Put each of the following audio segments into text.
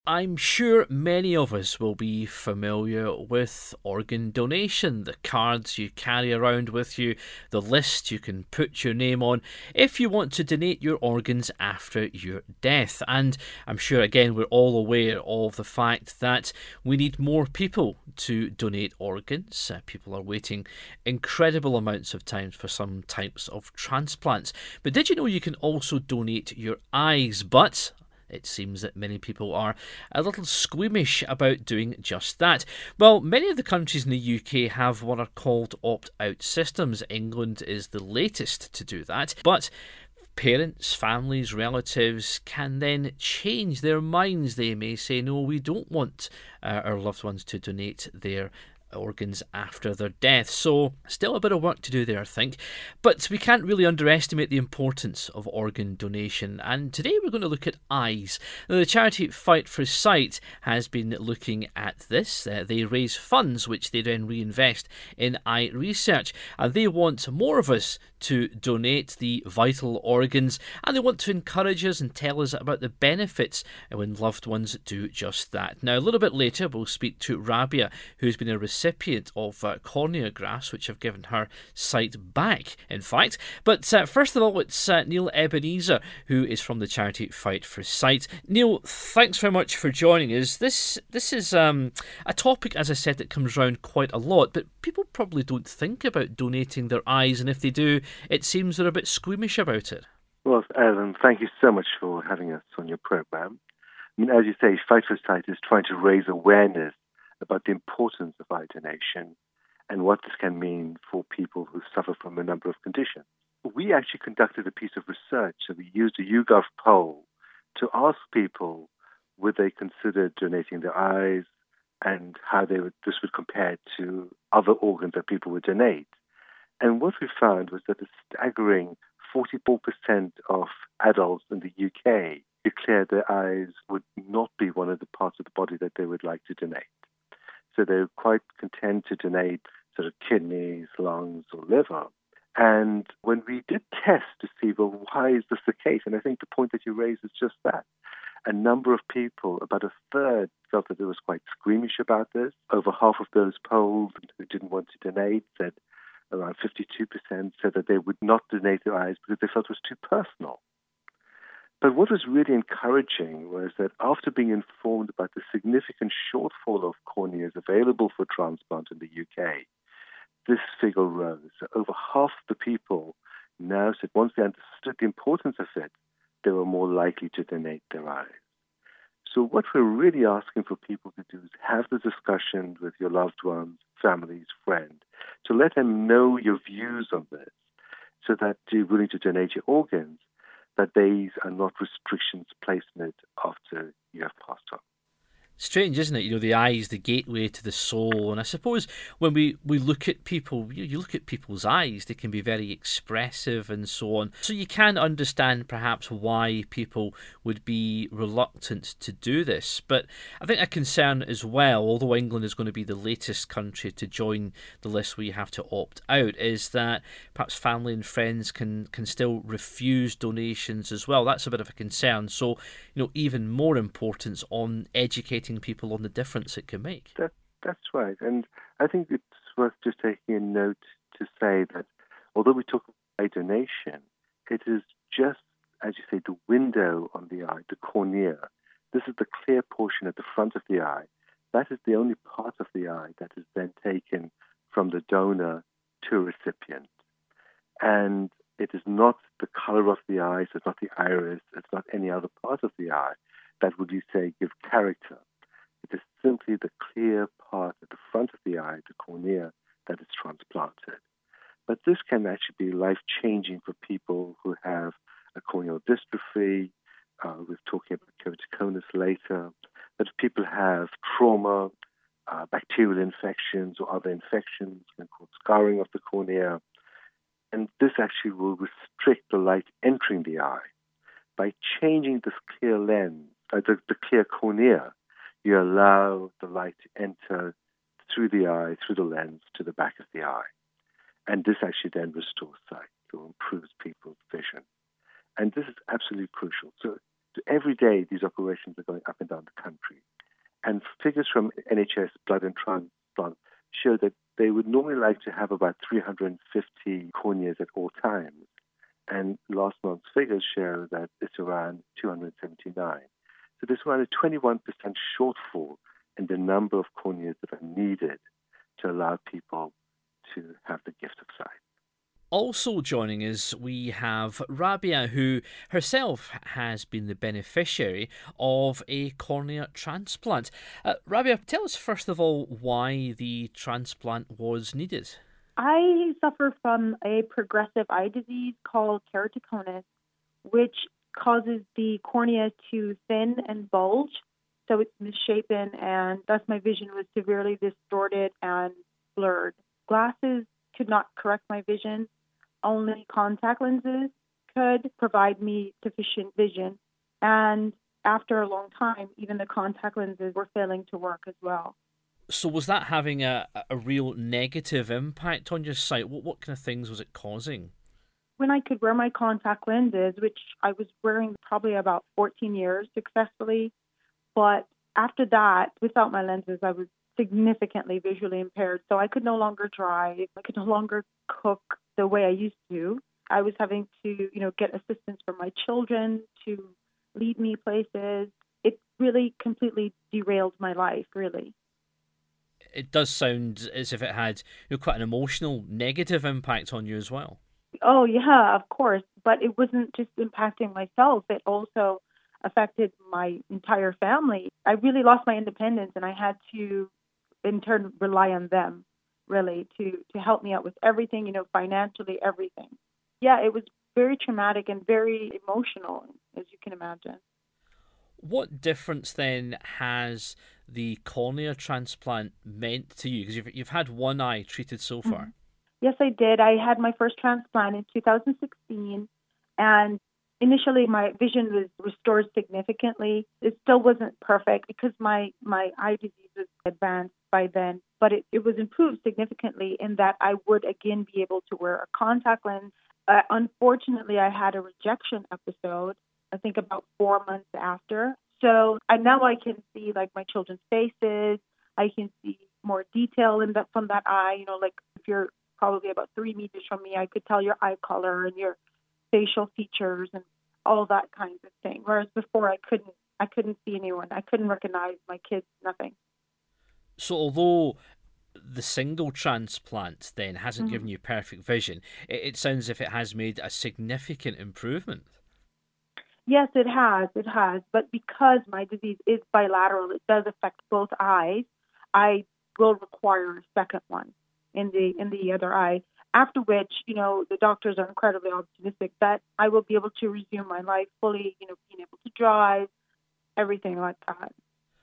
I'm sure many of us will be familiar with organ donation, the cards you carry around with you, the list you can put your name on if you want to donate your organs after your death. And I'm sure, again, we're all aware of the fact that we need more people to donate organs. People are waiting incredible amounts of time for some types of transplants. But did you know you can also donate your eyes? But it seems that many people are a little squeamish about doing just that. Well, many of the countries in the UK have what are called opt-out systems. England is the latest to do that, but parents, families, relatives can then change their minds. They may say, no, we don't want our loved ones to donate their organs after their death. So still a bit of work to do there, I think. But we can't really underestimate the importance of organ donation. And today we're going to look at eyes. Now, the charity Fight for Sight has been looking at this. They raise funds which they then reinvest in eye research. And they want more of us to donate the vital organs, and they want to encourage us and tell us about the benefits when loved ones do just that. Now, a little bit later, we'll speak to Rabia, who's been a recipient of cornea grafts, which have given her sight back, in fact. But first of all, it's Neil Ebenezer, who is from the charity Fight for Sight. Neil, thanks very much for joining us. This is a topic, as I said, that comes around quite a lot, but people probably don't think about donating their eyes, and if they do, it seems they're a bit squeamish about it. Well, Alan, thank you so much for having us on your program. I mean, as you say, Fight for Sight is trying to raise awareness about the importance of eye donation and what this can mean for people who suffer from a number of conditions. We actually conducted a piece of research, so we used a YouGov poll to ask people would they consider donating their eyes and how this would compare to other organs that people would donate. And what we found was that a staggering 44% of adults in the UK declared their eyes would not be one of the parts of the body that they would like to donate. So they're quite content to donate sort of kidneys, lungs, or liver. And when we did test to see, well, why is this the case? And I think the point that you raised is just that. A number of people, about a third, felt that it was quite squeamish about this. Over half of those polled who didn't want to donate said around 52% said that they would not donate their eyes because they felt it was too personal. But what was really encouraging was that after being informed about the significant shortfall of corneas available for transplant in the UK, this figure rose. So over half the people now said once they understood the importance of it, they were more likely to donate their eyes. So what we're really asking for people to do is have the discussion with your loved ones, families, friends, to let them know your views on this so that you're willing to donate your organs, that these are not restrictions placed on it after you have passed on. Strange, isn't it? You know, the eye is the gateway to the soul. And I suppose when we look at people, you look at people's eyes, they can be very expressive and so on. So you can understand perhaps why people would be reluctant to do this. But I think a concern as well, although England is going to be the latest country to join the list where you have to opt out, is that perhaps family and friends can still refuse donations as well. That's a bit of a concern. So, you know, even more importance on educating people on the difference it can make. That's right. And I think it's worth just taking a note to say that although we talk about eye donation, it is just, as you say, the window on the eye, the cornea. This is the clear portion at the front of the eye. That is the only part of the eye that is then taken from the donor to a recipient. And it is not the color of the eye, so it's not the iris, it's not any other part of the eye that would you say give character. It is simply the clear part at the front of the eye, the cornea, that is transplanted. But this can actually be life-changing for people who have a corneal dystrophy. We're talking about keratoconus later. But if people have trauma, bacterial infections or other infections can cause scarring of the cornea. And this actually will restrict the light entering the eye. By changing this clear lens, the clear cornea, you allow the light to enter through the eye, through the lens, to the back of the eye. And this actually then restores sight or improves people's vision. And this is absolutely crucial. So So every day, these operations are going up and down the country. And figures from NHS Blood and Transplant show that they would normally like to have about 350 corneas at all times. And last month's figures show that it's around 279. So there's around a 21% shortfall in the number of corneas that are needed to allow people to have the gift of sight. Also joining us, we have Rabia, who herself has been the beneficiary of a cornea transplant. Rabia, tell us first of all why the transplant was needed. I suffer from a progressive eye disease called keratoconus, which causes the cornea to thin and bulge, so it's misshapen, and thus my vision was severely distorted and blurred. Glasses could not correct my vision. Only contact lenses could provide me sufficient vision. And after a long time, even the contact lenses were failing to work as well. So was that having a real negative impact on your sight? What kind of things was it causing? When I could wear my contact lenses, which I was wearing probably about 14 years successfully, but after that, without my lenses, I was significantly visually impaired. So I could no longer drive. I could no longer cook the way I used to. I was having to, get assistance from my children to lead me places. It really completely derailed my life, really. It does sound as if it had quite an emotional, negative impact on you as well. Oh, yeah, of course. But it wasn't just impacting myself. It also affected my entire family. I really lost my independence, and I had to, in turn, rely on them, really, to help me out with everything, financially, everything. Yeah, it was very traumatic and very emotional, as you can imagine. What difference then has the cornea transplant meant to you? Because you've had one eye treated so far. Mm-hmm. Yes, I did. I had my first transplant in 2016, and initially my vision was restored significantly. It still wasn't perfect because my eye disease was advanced by then, but it was improved significantly in that I would again be able to wear a contact lens. Unfortunately, I had a rejection episode, I think about 4 months after. So now I can see like my children's faces. I can see more detail from that eye. Like if you're probably about 3 meters from me, I could tell your eye color and your facial features and all that kind of thing. Whereas before I couldn't see anyone. I couldn't recognize my kids, nothing. So although the single transplant then hasn't given you perfect vision, it sounds as if it has made a significant improvement. Yes, it has. It has. But because my disease is bilateral, it does affect both eyes. I will require a second one in the other eye. After which, the doctors are incredibly optimistic that I will be able to resume my life fully, being able to drive, everything like that.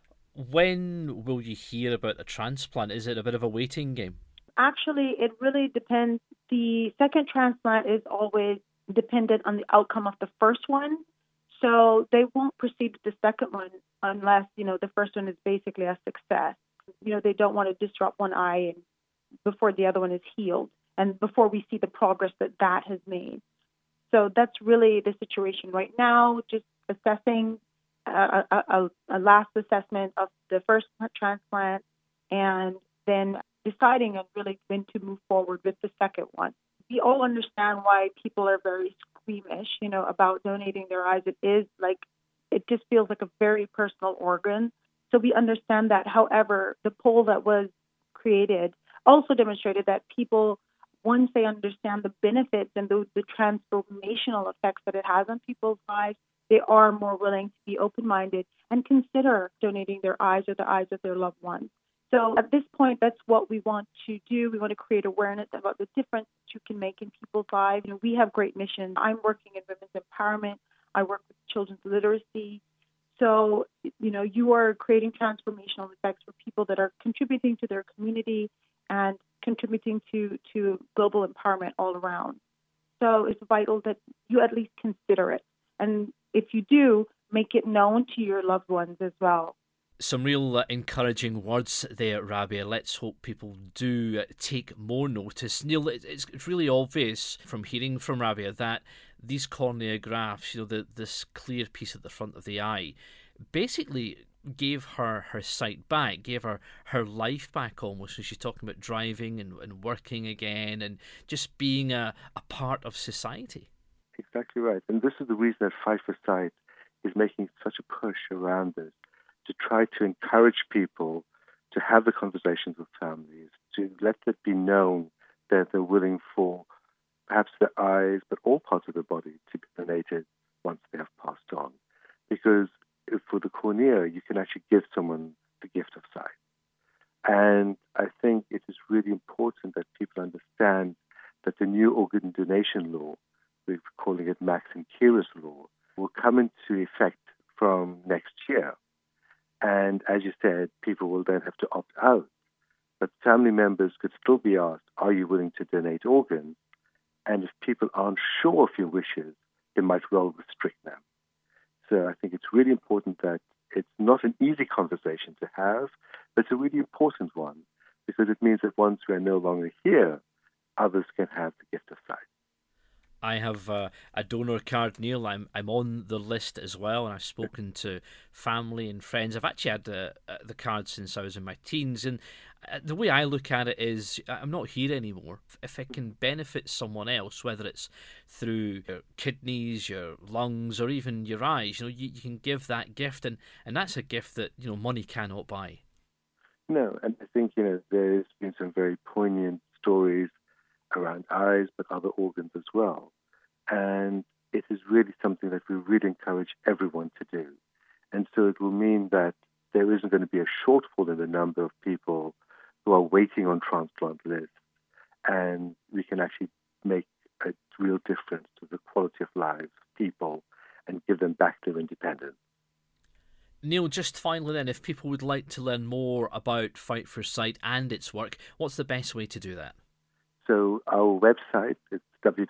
When will you hear about the transplant? Is it a bit of a waiting game? Actually, it really depends. The second transplant is always dependent on the outcome of the first one. So they won't proceed with the second one unless, the first one is basically a success. They don't want to disrupt one eye before the other one is healed and before we see the progress that has made. So that's really the situation right now, just assessing a last assessment of the first transplant and then deciding on really when to move forward with the second one. We all understand why people are very squeamish, about donating their eyes. It just feels like a very personal organ. So we understand that. However, the poll that was created also demonstrated that people, once they understand the benefits and the transformational effects that it has on people's lives, they are more willing to be open-minded and consider donating their eyes or the eyes of their loved ones. So at this point, that's what we want to do. We want to create awareness about the difference that you can make in people's lives. We have great missions. I'm working in women's empowerment. I work with children's literacy. So, you are creating transformational effects for people that are contributing to their community and contributing to global empowerment all around. So it's vital that you at least consider it. And if you do, make it known to your loved ones as well. Some real encouraging words there, Rabia. Let's hope people do take more notice. Neil, it's really obvious from hearing from Rabia that these cornea grafts, this clear piece at the front of the eye, basically gave her sight back, gave her life back almost. So she's talking about driving and working again and just being a part of society. Exactly right. And this is the reason that Fight for Sight is making such a push around this, to try to encourage people to have the conversations with families, to let it be known that they're willing for perhaps their eyes, but all parts of the body to be donated once they have passed on. Because for the cornea, you can actually give someone the gift of sight. And I think it is really important that people understand that the new organ donation law, we're calling it Max and Kira's law, will come into effect from next year. And as you said, people will then have to opt out. But family members could still be asked, are you willing to donate organs? And if people aren't sure of your wishes, they might well restrict them. So I think it's really important that it's not an easy conversation to have, but it's a really important one, because it means that once we are no longer here, others can have the gift of sight. I have a donor card, Neil. I'm on the list as well, and I've spoken to family and friends. I've actually had the card since I was in my teens, and the way I look at it is I'm not here anymore. If it can benefit someone else, whether it's through your kidneys, your lungs, or even your eyes, you can give that gift, and that's a gift that money cannot buy. No, and I think there's been some very poignant stories around eyes, but other organs as well. And it is really something that we really encourage everyone to do. And so it will mean that there isn't going to be a shortfall in the number of people who are waiting on transplant lists. And we can actually make a real difference to the quality of lives of people and give them back their independence. Neil, just finally then, if people would like to learn more about Fight for Sight and its work, what's the best way to do that? So our website is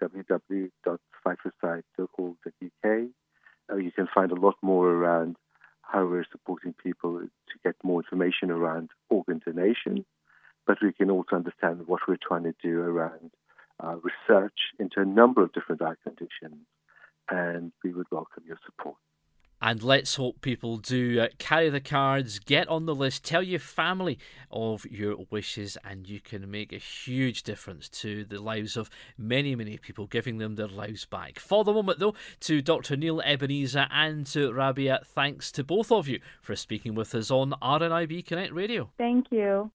www.fightforsight.org.uk. You can find a lot more around how we're supporting people to get more information around organ donation, but we can also understand what we're trying to do around research into a number of different eye conditions, and we would welcome your support. And let's hope people do carry the cards, get on the list, tell your family of your wishes, and you can make a huge difference to the lives of many, many people, giving them their lives back. For the moment, though, to Dr. Neil Ebenezer and to Rabia, thanks to both of you for speaking with us on RNIB Connect Radio. Thank you.